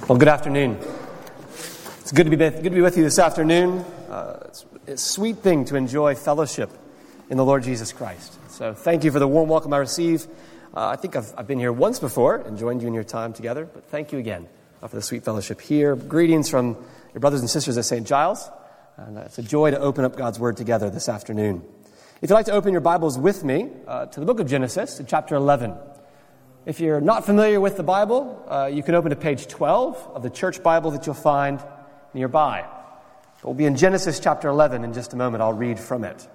Well, good afternoon. It's good to be with you this afternoon. It's a sweet thing to enjoy fellowship in the Lord Jesus Christ. So thank you for the warm welcome I receive. I think I've been here once before and joined you in your time together, but thank you again for the sweet fellowship here. Greetings from your brothers and sisters at St. Giles. And it's a joy to open up God's Word together this afternoon. If you'd like to open your Bibles with me to the book of Genesis, to chapter 11. If you're not familiar with the Bible, you can open to page 12 of the church Bible that you'll find nearby. We'll be in Genesis chapter 11 in just a moment. I'll read from it.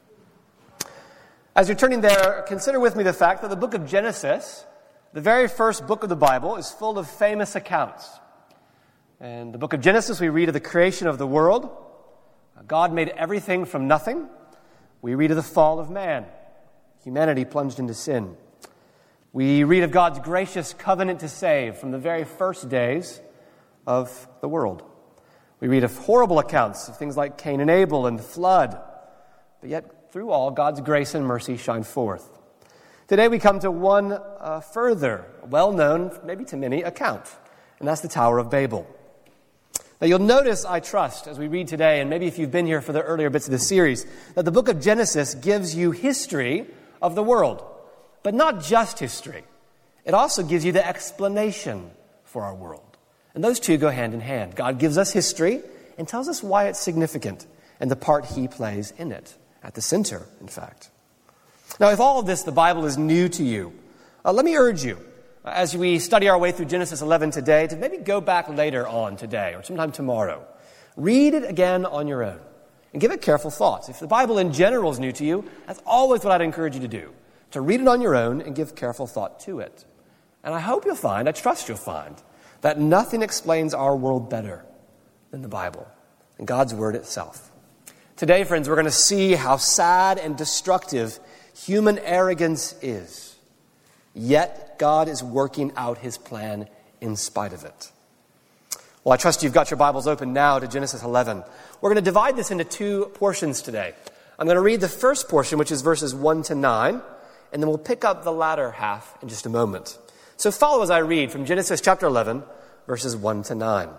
As you're turning there, consider with me the fact that the book of Genesis, the very first book of the Bible, is full of famous accounts. In the book of Genesis, we read of the creation of the world. God made everything from nothing. We read of the fall of man. Humanity plunged into sin. We read of God's gracious covenant to save from the very first days of the world. We read of horrible accounts of things like Cain and Abel and the flood. But yet, through all, God's grace and mercy shine forth. Today we come to one further, well-known, maybe to many, account, and that's the Tower of Babel. Now you'll notice, I trust, as we read today, and maybe if you've been here for the earlier bits of the series, that the book of Genesis gives you history of the world. But not just history. It also gives you the explanation for our world. And those two go hand in hand. God gives us history and tells us why it's significant and the part He plays in it, at the center, in fact. Now, if all of this, the Bible, is new to you, let me urge you, as we study our way through Genesis 11 today, to maybe go back later on today or sometime tomorrow. Read it again on your own and give it careful thought. If the Bible in general is new to you, that's always what I'd encourage you to do. To read it on your own and give careful thought to it. And I hope you'll find, I trust you'll find, that nothing explains our world better than the Bible and God's Word itself. Today, friends, we're going to see how sad and destructive human arrogance is. Yet, God is working out His plan in spite of it. Well, I trust you've got your Bibles open now to Genesis 11. We're going to divide this into two portions today. I'm going to read the first portion, which is verses 1 to 9, and then we'll pick up the latter half in just a moment. So follow as I read from Genesis chapter 11, verses 1 to 9.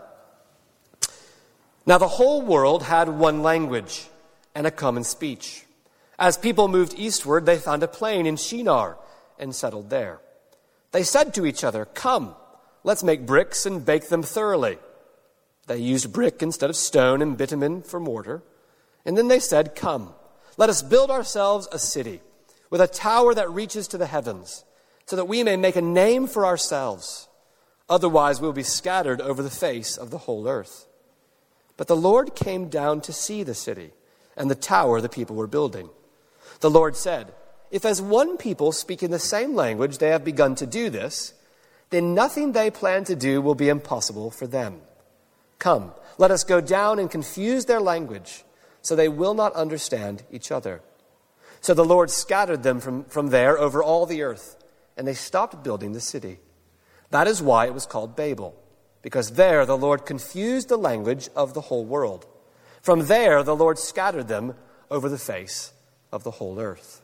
Now the whole world had one language and a common speech. As people moved eastward, they found a plain in Shinar and settled there. They said to each other, "Come, let's make bricks and bake them thoroughly." They used brick instead of stone and bitumen for mortar. And then they said, "Come, let us build ourselves a city with a tower that reaches to the heavens, so that we may make a name for ourselves. Otherwise we'll be scattered over the face of the whole earth." But the Lord came down to see the city and the tower the people were building. The Lord said, "If as one people speaking the same language they have begun to do this, then nothing they plan to do will be impossible for them. Come, let us go down and confuse their language, so they will not understand each other." So the Lord scattered them from there over all the earth, and they stopped building the city. That is why it was called Babel, because there the Lord confused the language of the whole world. From there the Lord scattered them over the face of the whole earth.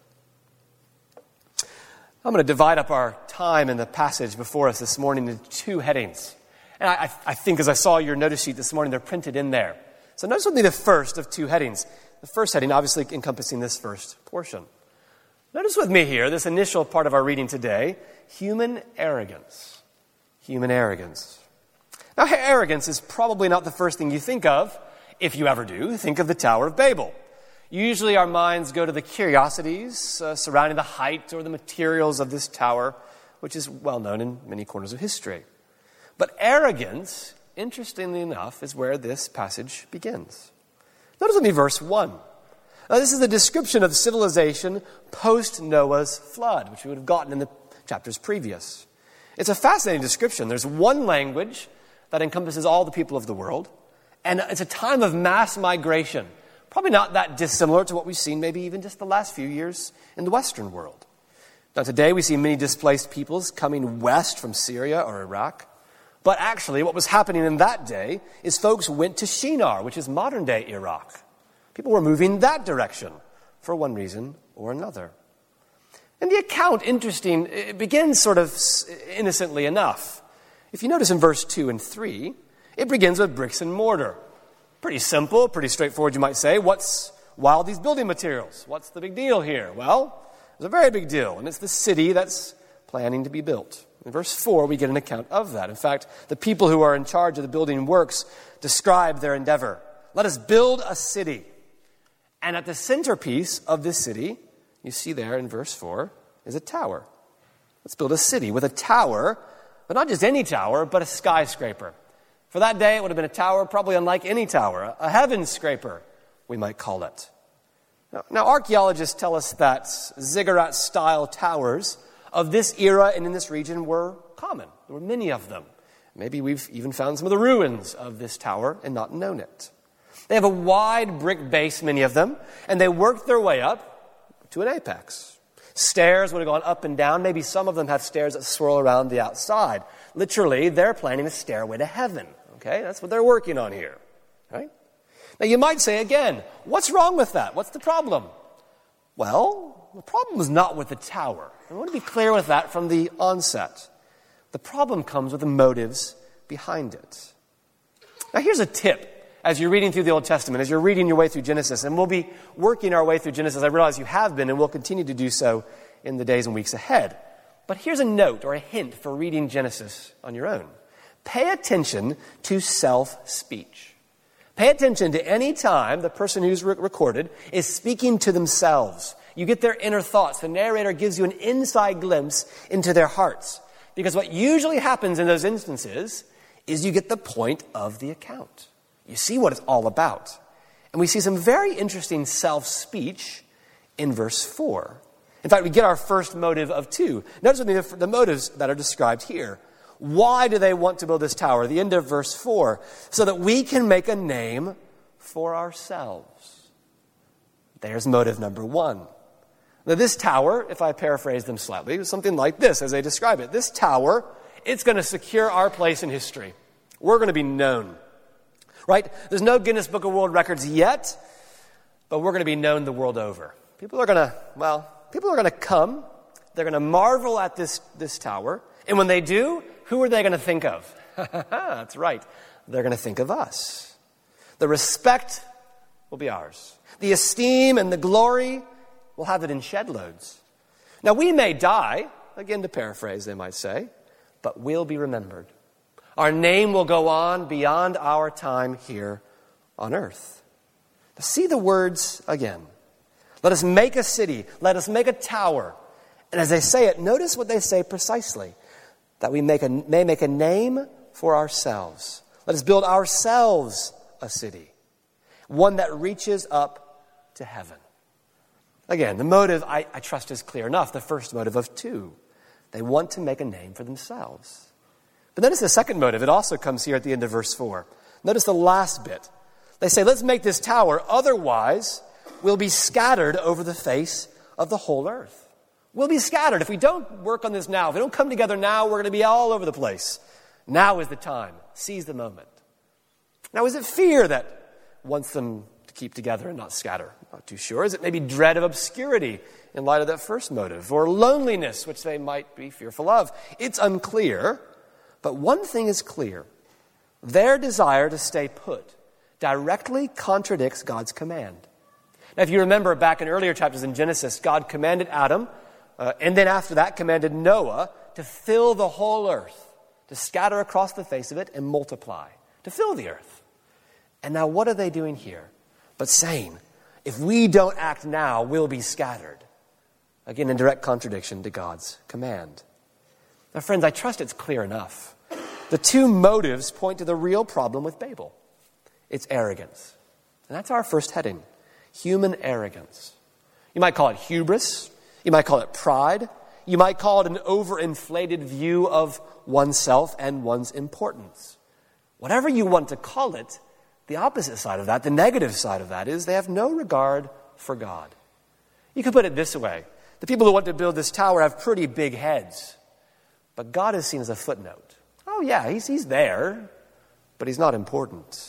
I'm going to divide up our time in the passage before us this morning into two headings. And I think as I saw your notice sheet this morning, they're printed in there. So notice with me the first of two headings. The first heading obviously encompassing this first portion. Notice with me here, this initial part of our reading today, human arrogance. Human arrogance. Now, arrogance is probably not the first thing you think of. If you ever do, think of the Tower of Babel. Usually our minds go to the curiosities surrounding the height or the materials of this tower, which is well known in many corners of history. But arrogance, interestingly enough, is where this passage begins. Notice with me verse 1. Now, this is the description of civilization post-Noah's flood, which we would have gotten in the chapters previous. It's a fascinating description. There's one language that encompasses all the people of the world, and it's a time of mass migration, probably not that dissimilar to what we've seen maybe even just the last few years in the Western world. Now, today we see many displaced peoples coming west from Syria or Iraq, but actually what was happening in that day is folks went to Shinar, which is modern-day Iraq. People were moving that direction for one reason or another. And the account, interesting, it begins sort of innocently enough. If you notice in verse 2 and 3, it begins with bricks and mortar. Pretty simple, pretty straightforward, you might say. What's all these building materials? What's the big deal here? Well, there's a very big deal, and it's the city that's planning to be built. In verse 4, we get an account of that. In fact, the people who are in charge of the building works describe their endeavor. Let us build a city. And at the centerpiece of this city, you see there in verse 4, is a tower. Let's build a city with a tower, but not just any tower, but a skyscraper. For that day, it would have been a tower probably unlike any tower, a heaven scraper, we might call it. Now, archaeologists tell us that ziggurat-style towers of this era and in this region were common. There were many of them. Maybe we've even found some of the ruins of this tower and not known it. They have a wide brick base, many of them, and they worked their way up to an apex. Stairs would have gone up and down. Maybe some of them have stairs that swirl around the outside. Literally, they're planning a stairway to heaven. Okay, that's what they're working on here. Right? Now, you might say again, what's wrong with that? What's the problem? Well, the problem is not with the tower. I want to be clear with that from the onset. The problem comes with the motives behind it. Now, here's a tip as you're reading through the Old Testament, as you're reading your way through Genesis, and we'll be working our way through Genesis. I realize you have been, and we'll continue to do so in the days and weeks ahead. But here's a note or a hint for reading Genesis on your own. Pay attention to self-speech. Pay attention to any time the person who's recorded is speaking to themselves. You get their inner thoughts. The narrator gives you an inside glimpse into their hearts. Because what usually happens in those instances is you get the point of the account. You see what it's all about. And we see some very interesting self-speech in verse 4. In fact, we get our first motive of 2. Notice with me the motives that are described here. Why do they want to build this tower? The end of verse 4. So that we can make a name for ourselves. There's motive number 1. Now, this tower, if I paraphrase them slightly, is something like this as they describe it. This tower, it's going to secure our place in history. We're going to be known. Right? There's no Guinness Book of World Records yet, but we're going to be known the world over. People are going to come. They're going to marvel at this tower. And when they do, who are they going to think of? That's right. They're going to think of us. The respect will be ours. The esteem and the glory, we'll have it in shed loads. Now, we may die, again to paraphrase, they might say, but we'll be remembered. Our name will go on beyond our time here on earth. Now, see the words again. Let us make a city. Let us make a tower. And as they say it, notice what they say precisely. That we may make a name for ourselves. Let us build ourselves a city. One that reaches up to heaven. Again, the motive, I trust, is clear enough. The first motive of 2. They want to make a name for themselves. But notice the second motive. It also comes here at the end of verse 4. Notice the last bit. They say, let's make this tower, otherwise we'll be scattered over the face of the whole earth. We'll be scattered. If we don't work on this now, if we don't come together now, we're going to be all over the place. Now is the time. Seize the moment. Now, is it fear that wants them to keep together and not scatter? Not too sure. Is it maybe dread of obscurity in light of that first motive? Or loneliness, which they might be fearful of? It's unclear. But one thing is clear. Their desire to stay put directly contradicts God's command. Now, if you remember back in earlier chapters in Genesis, God commanded Adam, and then after that commanded Noah to fill the whole earth, to scatter across the face of it and multiply, to fill the earth. And now what are they doing here? But saying, if we don't act now, we'll be scattered. Again, in direct contradiction to God's command. Now, friends, I trust it's clear enough. The 2 motives point to the real problem with Babel. It's arrogance. And that's our first heading. Human arrogance. You might call it hubris. You might call it pride. You might call it an overinflated view of oneself and one's importance. Whatever you want to call it, the opposite side of that, the negative side of that, is they have no regard for God. You could put it this way. The people who want to build this tower have pretty big heads. But God is seen as a footnote. Oh yeah, he's there, but he's not important.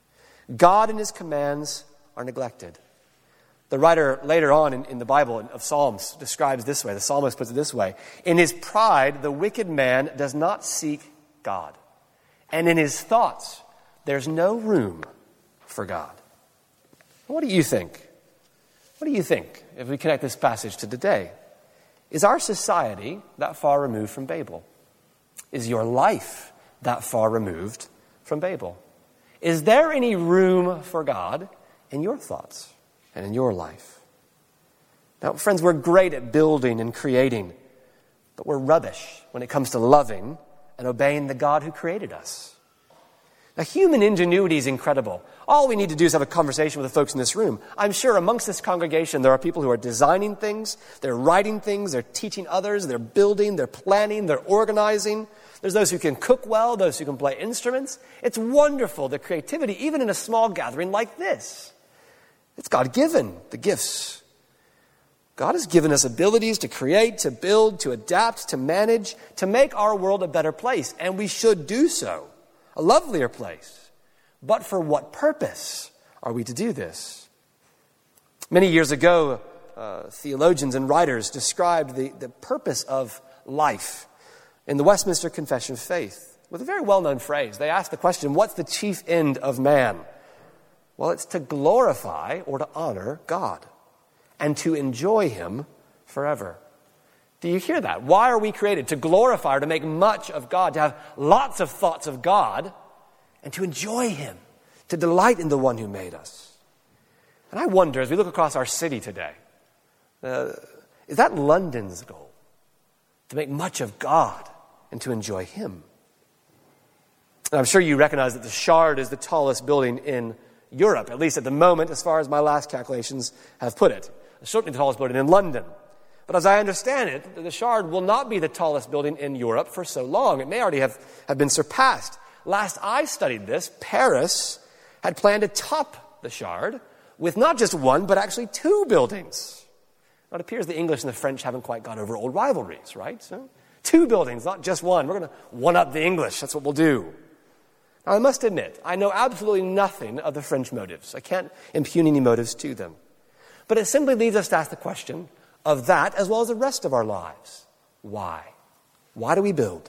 God and his commands are neglected. The writer later on in the Bible of Psalms describes this way. The psalmist puts it this way. In his pride, the wicked man does not seek God. And in his thoughts, there's no room for God. What do you think? What do you think if we connect this passage to today? Is our society that far removed from Babel? Is your life that far removed from Babel? Is there any room for God in your thoughts and in your life? Now, friends, we're great at building and creating, but we're rubbish when it comes to loving and obeying the God who created us. Now, human ingenuity is incredible. All we need to do is have a conversation with the folks in this room. I'm sure amongst this congregation there are people who are designing things, they're writing things, they're teaching others, they're building, they're planning, they're organizing. There's those who can cook well, those who can play instruments. It's wonderful, the creativity, even in a small gathering like this. It's God-given, the gifts. God has given us abilities to create, to build, to adapt, to manage, to make our world a better place, and we should do so. A lovelier place. But for what purpose are we to do this? Many years ago, theologians and writers described the purpose of life in the Westminster Confession of Faith with a very well-known phrase. They asked the question, what's the chief end of man? Well, it's to glorify or to honor God and to enjoy him forever. Do you hear that? Why are we created? To glorify or to make much of God, to have lots of thoughts of God, and to enjoy him, to delight in the one who made us. And I wonder, as we look across our city today, is that London's goal? To make much of God and to enjoy him? And I'm sure you recognize that the Shard is the tallest building in Europe, at least at the moment, as far as my last calculations have put it. It's certainly the tallest building in London. But as I understand it, the Shard will not be the tallest building in Europe for so long. It may already have been surpassed. Last I studied this, Paris had planned to top the Shard with not just one, but actually 2 buildings. Now, it appears the English and the French haven't quite got over old rivalries, right? So 2 buildings, not just one. We're going to one-up the English. That's what we'll do. Now, I must admit, I know absolutely nothing of the French motives. I can't impugn any motives to them. But it simply leads us to ask the question of that as well as the rest of our lives. Why? Why do we build?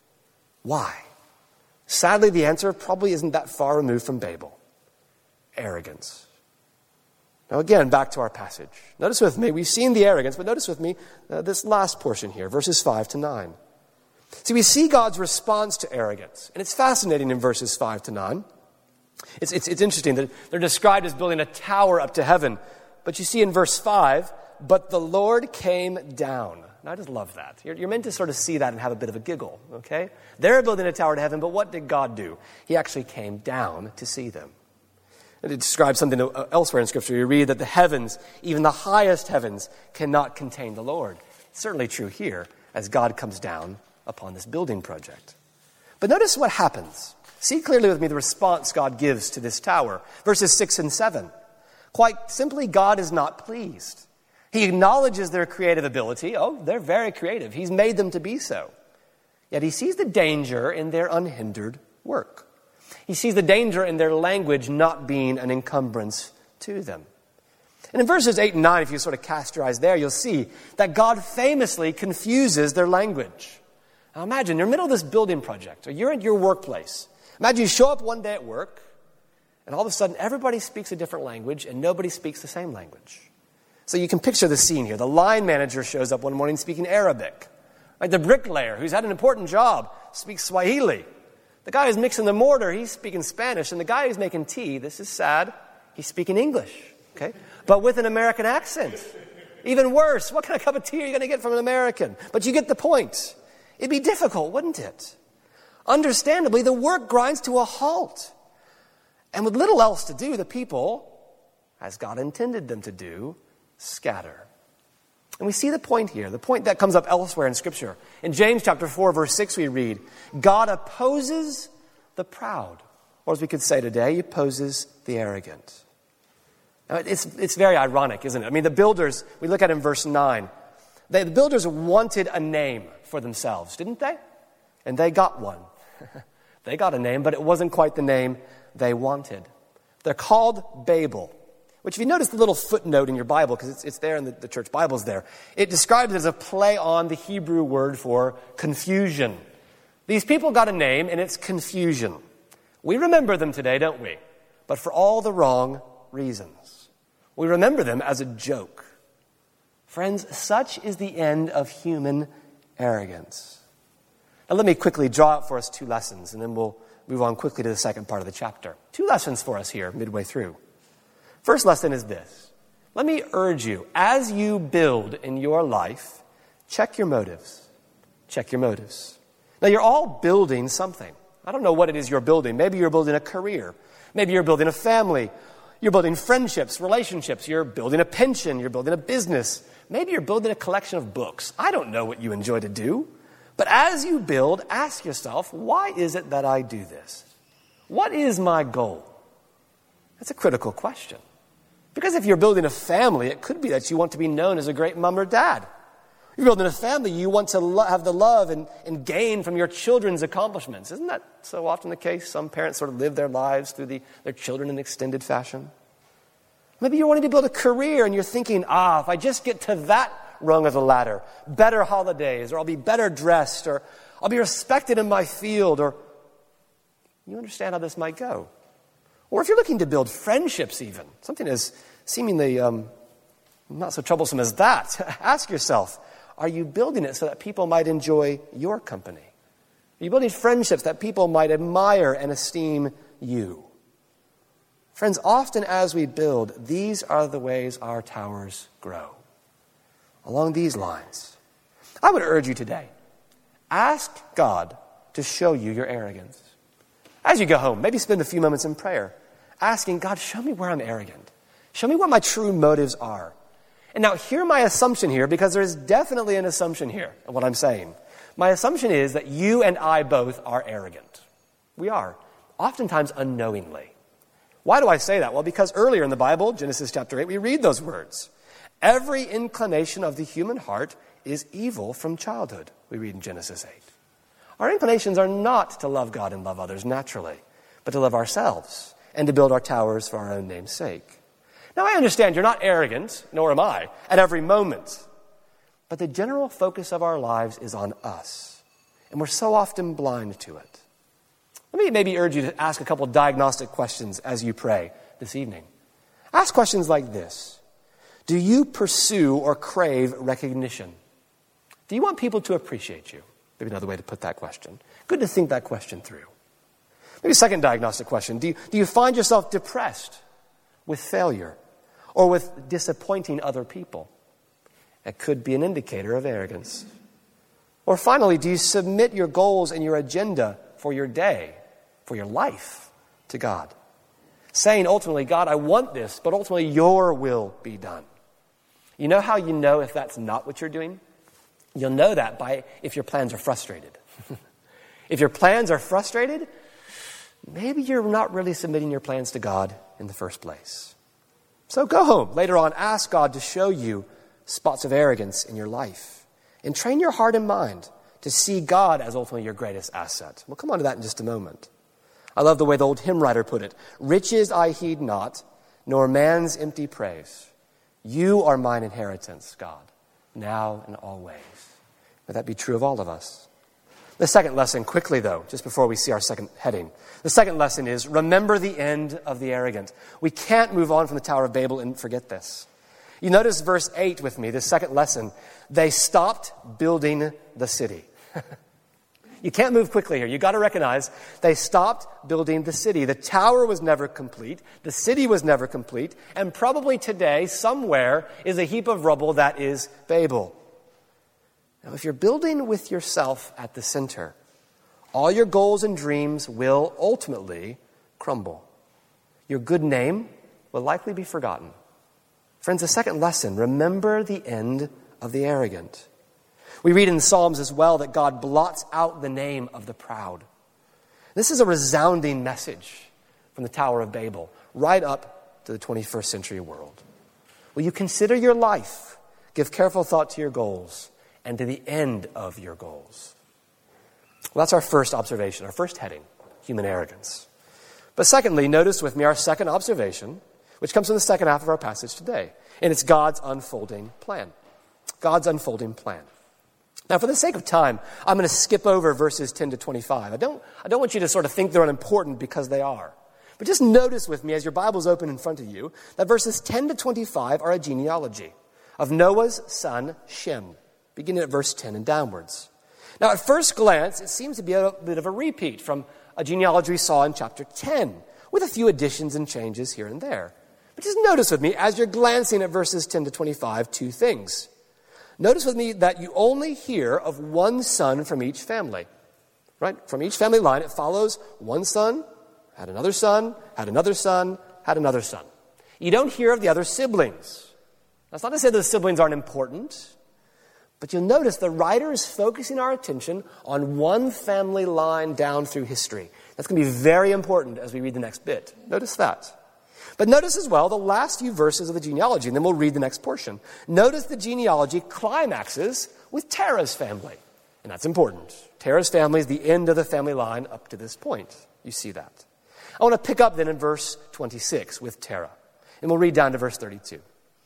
Why? Sadly, the answer probably isn't that far removed from Babel. Arrogance. Now again, back to our passage. Notice with me, we've seen the arrogance, but notice with me this last portion here, verses 5 to 9. See, we see God's response to arrogance, and it's fascinating in verses 5 to 9. It's interesting that they're described as building a tower up to heaven, but you see in verse 5, but the Lord came down. And I just love that. You're meant to sort of see that and have a bit of a giggle, okay? They're building a tower to heaven, but what did God do? He actually came down to see them. And it describes something elsewhere in Scripture. You read that the heavens, even the highest heavens, cannot contain the Lord. It's certainly true here as God comes down upon this building project. But notice what happens. See clearly with me the response God gives to this tower. Verses 6 and 7. Quite simply, God is not pleased. He acknowledges their creative ability. Oh, they're very creative. He's made them to be so. Yet he sees the danger in their unhindered work. He sees the danger in their language not being an encumbrance to them. And in verses 8 and 9, if you sort of cast your eyes there, you'll see that God famously confuses their language. Now imagine, you're in the middle of this building project, or you're at your workplace. Imagine you show up one day at work, and all of a sudden everybody speaks a different language, and nobody speaks the same language. So you can picture the scene here. The line manager shows up one morning speaking Arabic. Like the bricklayer, who's had an important job, speaks Swahili. The guy who's mixing the mortar, he's speaking Spanish. And the guy who's making tea, this is sad, he's speaking English, okay? But with an American accent. Even worse, what kind of cup of tea are you going to get from an American? But you get the point. It'd be difficult, wouldn't it? Understandably, the work grinds to a halt. And with little else to do, the people, as God intended them to do, scatter. And we see the point here, the point that comes up elsewhere in Scripture. In James chapter 4, verse 6, we read, God opposes the proud. Or as we could say today, he opposes the arrogant. Now, it's very ironic, isn't it? I mean, the builders, we look at in verse 9, the builders wanted a name for themselves, didn't they? And they got one. They got a name, but it wasn't quite the name they wanted. They're called Babel. Which if you notice the little footnote in your Bible, because it's there in the church Bible's there, it describes it as a play on the Hebrew word for confusion. These people got a name, and it's confusion. We remember them today, don't we? But for all the wrong reasons. We remember them as a joke. Friends, such is the end of human arrogance. Now let me quickly draw out for us 2 lessons, and then we'll move on quickly to the second part of the chapter. 2 lessons for us here midway through. First lesson is this. Let me urge you, as you build in your life, check your motives. Check your motives. Now, you're all building something. I don't know what it is you're building. Maybe you're building a career. Maybe you're building a family. You're building friendships, relationships. You're building a pension. You're building a business. Maybe you're building a collection of books. I don't know what you enjoy to do. But as you build, ask yourself, why is it that I do this? What is my goal? That's a critical question. Because if you're building a family, it could be that you want to be known as a great mom or dad. You're building a family, you want to have the love and gain from your children's accomplishments. Isn't that so often the case? Some parents sort of live their lives through their children in extended fashion. Maybe you're wanting to build a career and you're thinking, if I just get to that rung of the ladder, better holidays, or I'll be better dressed, or I'll be respected in my field, or you understand how this might go. Or if you're looking to build friendships even, something as seemingly not so troublesome as that, ask yourself, are you building it so that people might enjoy your company? Are you building friendships that people might admire and esteem you? Friends, often as we build, these are the ways our towers grow. Along these lines, I would urge you today, ask God to show you your arrogance. As you go home, maybe spend a few moments in prayer, asking God, show me where I'm arrogant. Show me what my true motives are. And now hear my assumption here, because there is definitely an assumption here of what I'm saying. My assumption is that you and I both are arrogant. We are, oftentimes unknowingly. Why do I say that? Well, because earlier in the Bible, Genesis chapter 8, we read those words. Every inclination of the human heart is evil from childhood, we read in Genesis 8. Our inclinations are not to love God and love others naturally, but to love ourselves and to build our towers for our own name's sake. Now, I understand you're not arrogant, nor am I, at every moment. But the general focus of our lives is on us, and we're so often blind to it. Let me maybe urge you to ask a couple diagnostic questions as you pray this evening. Ask questions like this. Do you pursue or crave recognition? Do you want people to appreciate you? Maybe another way to put that question. Good to think that question through. Maybe a second diagnostic question. Do you find yourself depressed with failure or with disappointing other people? That could be an indicator of arrogance. Or finally, do you submit your goals and your agenda for your day, for your life, to God? Saying ultimately, God, I want this, but ultimately your will be done. You know how you know if that's not what you're doing? You'll know that by if your plans are frustrated. If your plans are frustrated, maybe you're not really submitting your plans to God in the first place. So go home. Later on, ask God to show you spots of arrogance in your life. And train your heart and mind to see God as ultimately your greatest asset. We'll come on to that in just a moment. I love the way the old hymn writer put it. Riches I heed not, nor man's empty praise. You are mine inheritance, God, now and always. May that be true of all of us. The second lesson, quickly though, just before we see our second heading. The second lesson is, remember the end of the arrogant. We can't move on from the Tower of Babel and forget this. You notice verse 8 with me, the second lesson. They stopped building the city. You can't move quickly here. You've got to recognize they stopped building the city. The tower was never complete. The city was never complete. And probably today, somewhere, is a heap of rubble that is Babel. Now, if you're building with yourself at the center, all your goals and dreams will ultimately crumble. Your good name will likely be forgotten. Friends, the second lesson, remember the end of the arrogant. We read in the Psalms as well that God blots out the name of the proud. This is a resounding message from the Tower of Babel, right up to the 21st century world. Will you consider your life, give careful thought to your goals, and to the end of your goals? Well, that's our first observation, our first heading, human arrogance. But secondly, notice with me our second observation, which comes in the second half of our passage today, and it's God's unfolding plan. God's unfolding plan. Now, for the sake of time, I'm going to skip over verses 10 to 25. I don't want you to sort of think they're unimportant because they are. But just notice with me as your Bible's open in front of you that verses 10 to 25 are a genealogy of Noah's son Shem, beginning at verse 10 and downwards. Now, at first glance, it seems to be a bit of a repeat from a genealogy we saw in chapter 10, with a few additions and changes here and there. But just notice with me, as you're glancing at verses 10 to 25, two things. Notice with me that you only hear of one son from each family, right? From each family line, it follows one son, had another son, had another son, had another son. You don't hear of the other siblings. That's not to say those siblings aren't important, but you'll notice the writer is focusing our attention on one family line down through history. That's going to be very important as we read the next bit. Notice that. But notice as well the last few verses of the genealogy, and then we'll read the next portion. Notice the genealogy climaxes with Terah's family, and that's important. Terah's family is the end of the family line up to this point. You see that. I want to pick up then in verse 26 with Terah, and we'll read down to verse 32.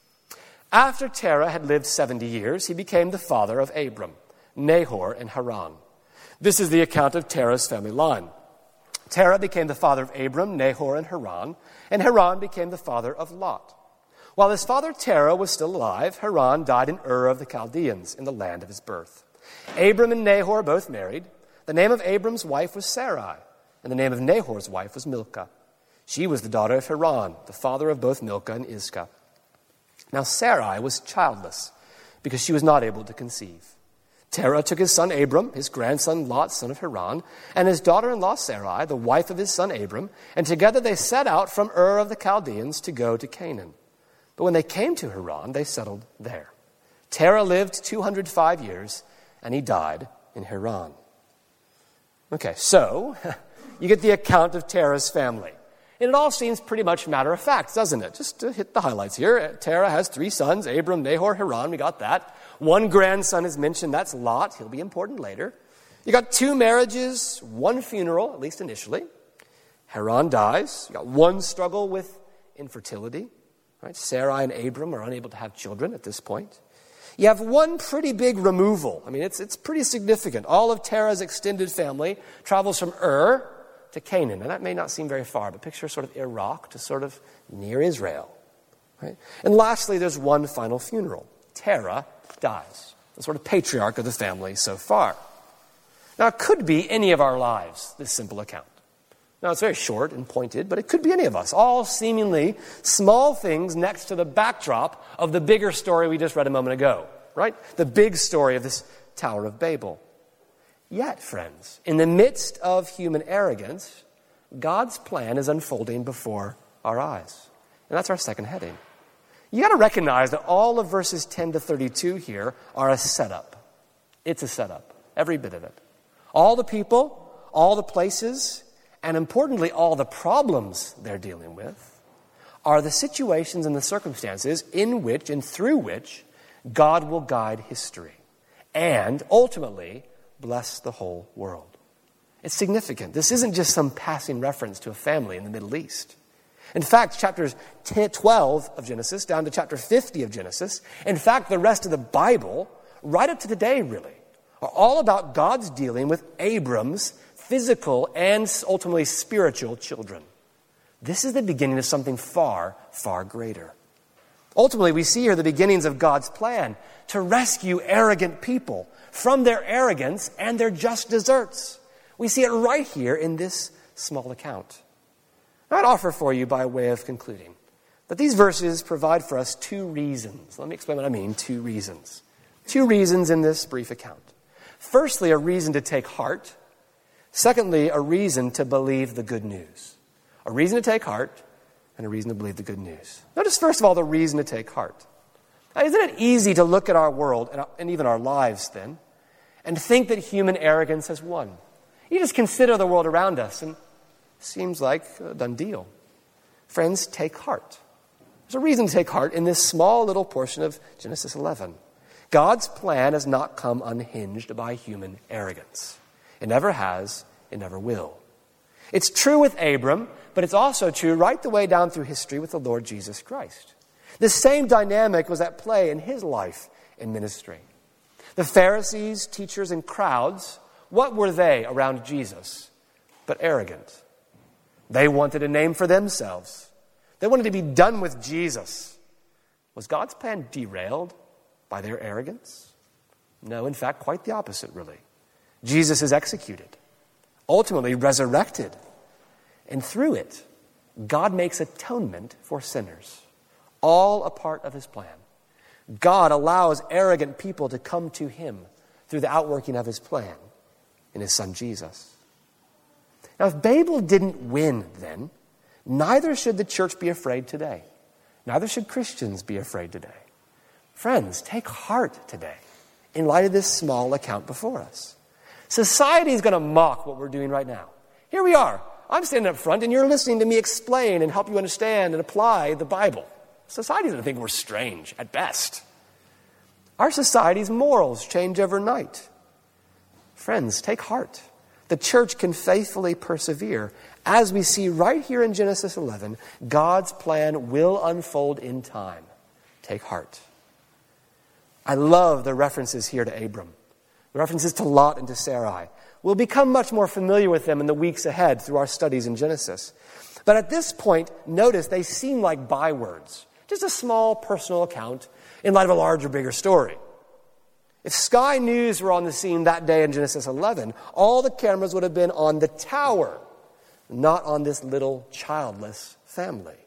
After Terah had lived 70 years, he became the father of Abram, Nahor, and Haran. This is the account of Terah's family line. Terah became the father of Abram, Nahor, and Haran became the father of Lot. While his father Terah was still alive, Haran died in Ur of the Chaldeans, in the land of his birth. Abram and Nahor both married. The name of Abram's wife was Sarai, and the name of Nahor's wife was Milcah. She was the daughter of Haran, the father of both Milcah and Iscah. Now Sarai was childless, because she was not able to conceive. Terah took his son Abram, his grandson Lot, son of Haran, and his daughter-in-law Sarai, the wife of his son Abram, and together they set out from Ur of the Chaldeans to go to Canaan. But when they came to Haran, they settled there. Terah lived 205 years, and he died in Haran. Okay, so you get the account of Terah's family. And it all seems pretty much matter of fact, doesn't it? Just to hit the highlights here. Terah has 3 sons, Abram, Nahor, Haran. We got that. 1 grandson is mentioned. That's Lot. He'll be important later. You got 2 marriages, 1 funeral, at least initially. Haran dies. You got 1 struggle with infertility. Right? Sarai and Abram are unable to have children at this point. You have 1 pretty big removal. I mean, it's pretty significant. All of Terah's extended family travels from Ur to Canaan. And that may not seem very far, but picture sort of Iraq to sort of near Israel. Right? And lastly, there's 1 final funeral. Terah dies, the sort of patriarch of the family so far. Now, it could be any of our lives, this simple account. Now, it's very short and pointed, but it could be any of us, all seemingly small things next to the backdrop of the bigger story we just read a moment ago, right? The big story of this Tower of Babel. Yet, friends, in the midst of human arrogance, God's plan is unfolding before our eyes. And that's our second heading. You got to recognize that all of verses 10 to 32 here are a setup. It's a setup, every bit of it. All the people, all the places, and importantly, all the problems they're dealing with are the situations and the circumstances in which and through which God will guide history and ultimately bless the whole world. It's significant. This isn't just some passing reference to a family in the Middle East. In fact, chapters 12 of Genesis down to chapter 50 of Genesis, in fact, the rest of the Bible, right up to today really, are all about God's dealing with Abram's physical and ultimately spiritual children. This is the beginning of something far, far greater. Ultimately, we see here the beginnings of God's plan to rescue arrogant people from their arrogance and their just deserts. We see it right here in this small account. I'd offer for you, by way of concluding, that these verses provide for us 2 reasons. Let me explain what I mean, 2 reasons. 2 reasons in this brief account. Firstly, a reason to take heart. Secondly, a reason to believe the good news. A reason to take heart and a reason to believe the good news. Notice, first of all, the reason to take heart. Now, isn't it easy to look at our world and even our lives then and think that human arrogance has won? You just consider the world around us and it seems like a done deal. Friends, take heart. There's a reason to take heart in this small little portion of Genesis 11. God's plan has not come unhinged by human arrogance. It never has, it never will. It's true with Abram, but it's also true right the way down through history with the Lord Jesus Christ. The same dynamic was at play in his life and ministry. The Pharisees, teachers, and crowds, what were they around Jesus but arrogant? They wanted a name for themselves. They wanted to be done with Jesus. Was God's plan derailed by their arrogance? No, in fact, quite the opposite, really. Jesus is executed, ultimately resurrected, and through it, God makes atonement for sinners, all a part of his plan. God allows arrogant people to come to him through the outworking of his plan in his son Jesus. Now, if Babel didn't win then, neither should the church be afraid today. Neither should Christians be afraid today. Friends, take heart today in light of this small account before us. Society is going to mock what we're doing right now. Here we are. I'm standing up front and you're listening to me explain and help you understand and apply the Bible. Society's going to think we're strange at best. Our society's morals change overnight. Friends, take heart. The church can faithfully persevere. As we see right here in Genesis 11, God's plan will unfold in time. Take heart. I love the references here to Abram. The references to Lot and to Sarai. We'll become much more familiar with them in the weeks ahead through our studies in Genesis. But at this point, notice they seem like bywords. Just a small personal account in light of a larger, bigger story. If Sky News were on the scene that day in Genesis 11, all the cameras would have been on the tower, not on this little childless family.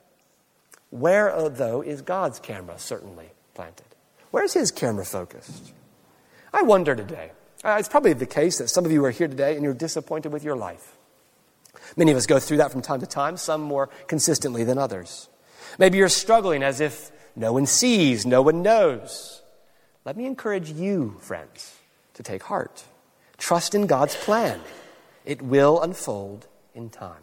Where, though, is God's camera certainly planted? Where's his camera focused? I wonder today. It's probably the case that some of you are here today and you're disappointed with your life. Many of us go through that from time to time, some more consistently than others. Maybe you're struggling as if no one sees, no one knows. Let me encourage you, friends, to take heart. Trust in God's plan. It will unfold in time.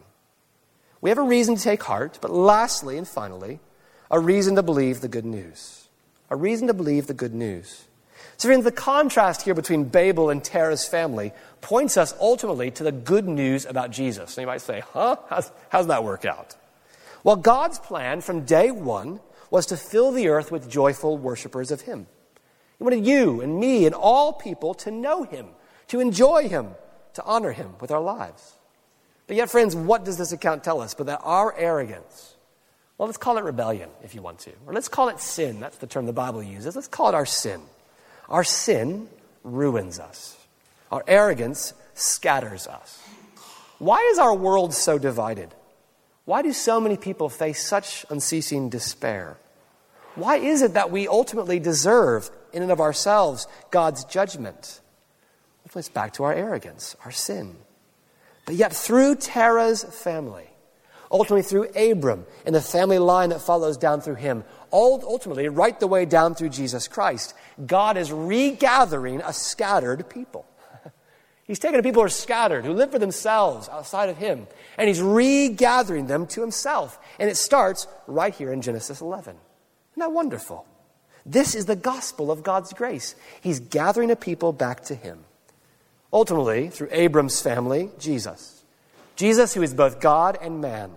We have a reason to take heart, but lastly and finally, a reason to believe the good news. A reason to believe the good news. So friends, the contrast here between Babel and Terah's family points us ultimately to the good news about Jesus. And you might say, how's that work out? Well, God's plan from day one was to fill the earth with joyful worshipers of him. He wanted you and me and all people to know him, to enjoy him, to honor him with our lives. But yet, friends, what does this account tell us? But that our arrogance, well, let's call it rebellion if you want to. Or let's call it sin. That's the term the Bible uses. Let's call it our sin. Our sin ruins us. Our arrogance scatters us. Why is our world so divided? Why do so many people face such unceasing despair? Why is it that we ultimately deserve, in and of ourselves, God's judgment? It's back to our arrogance, our sin. But yet through Terah's family, ultimately through Abram and the family line that follows down through him, ultimately right the way down through Jesus Christ, God is regathering a scattered people. He's taking the people who are scattered, who live for themselves outside of him, and he's regathering them to himself. And it starts right here in Genesis 11. Isn't that wonderful? This is the gospel of God's grace. He's gathering a people back to him. Ultimately, through Abram's family, Jesus. Jesus, who is both God and man,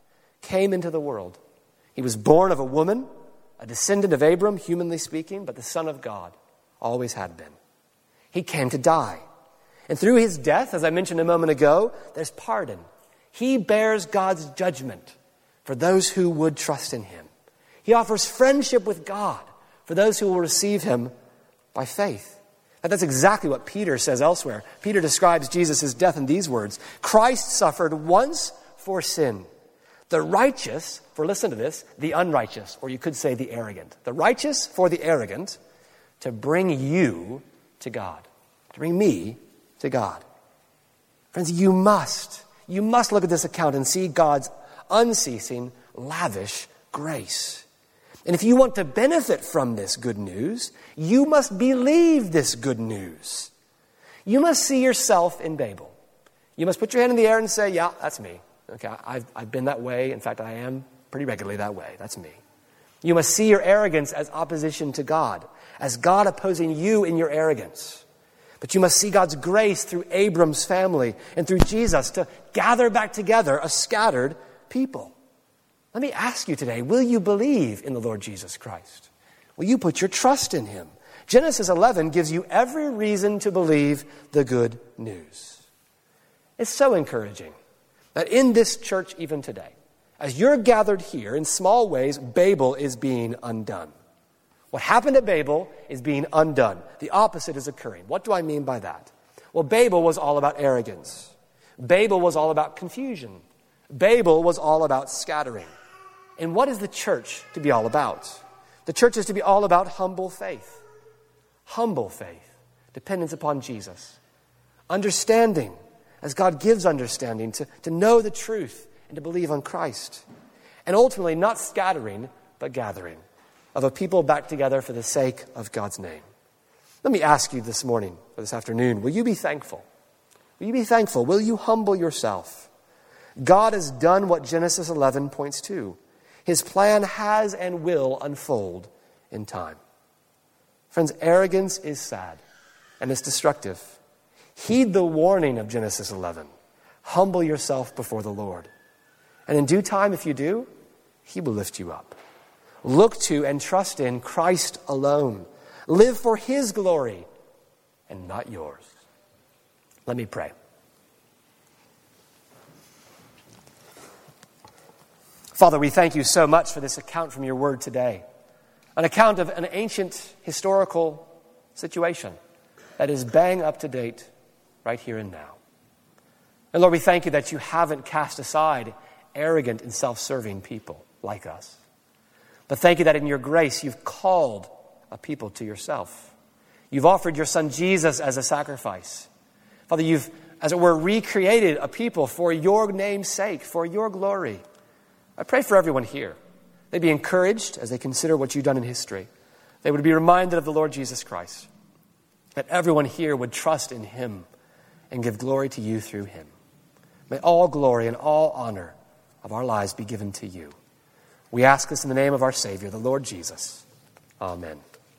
came into the world. He was born of a woman, a descendant of Abram, humanly speaking, but the Son of God, always had been. He came to die. And through his death, as I mentioned a moment ago, there's pardon. He bears God's judgment for those who would trust in him. He offers friendship with God for those who will receive him by faith. And that's exactly what Peter says elsewhere. Peter describes Jesus' death in these words: Christ suffered once for sin. The righteous, for listen to this, the unrighteous, or you could say the arrogant. The righteous for the arrogant, to bring you to God. To bring me to God. Friends, you must look at this account and see God's unceasing, lavish grace. And if you want to benefit from this good news, you must believe this good news. You must see yourself in Babel. You must put your hand in the air and say, yeah, that's me. Okay, I've been that way. In fact, I am pretty regularly that way. That's me. You must see your arrogance as opposition to God, as God opposing you in your arrogance. But you must see God's grace through Abram's family and through Jesus to gather back together a scattered people. Let me ask you today, will you believe in the Lord Jesus Christ? Will you put your trust in him? Genesis 11 gives you every reason to believe the good news. It's so encouraging that in this church even today, as you're gathered here, in small ways, Babel is being undone. What happened at Babel is being undone. The opposite is occurring. What do I mean by that? Well, Babel was all about arrogance. Babel was all about confusion. Babel was all about scattering. And what is the church to be all about? The church is to be all about humble faith. Humble faith, dependence upon Jesus. Understanding, as God gives understanding, to know the truth and to believe on Christ. And ultimately, not scattering, but gathering of a people back together for the sake of God's name. Let me ask you this morning, or this afternoon, will you be thankful? Will you be thankful? Will you humble yourself? God has done what Genesis 11 points to. His plan has and will unfold in time. Friends, arrogance is sad and it's destructive. Heed the warning of Genesis 11. Humble yourself before the Lord. And in due time, if you do, He will lift you up. Look to and trust in Christ alone. Live for His glory and not yours. Let me pray. Father, we thank you so much for this account from your word today. An account of an ancient historical situation that is bang up to date right here and now. And Lord, we thank you that you haven't cast aside arrogant and self-serving people like us. But thank you that in your grace you've called a people to yourself. You've offered your Son Jesus as a sacrifice. Father, you've, as it were, recreated a people for your name's sake, for your glory. I pray for everyone here. They'd be encouraged as they consider what you've done in history. They would be reminded of the Lord Jesus Christ. That everyone here would trust in Him and give glory to you through Him. May all glory and all honor of our lives be given to you. We ask this in the name of our Savior, the Lord Jesus. Amen.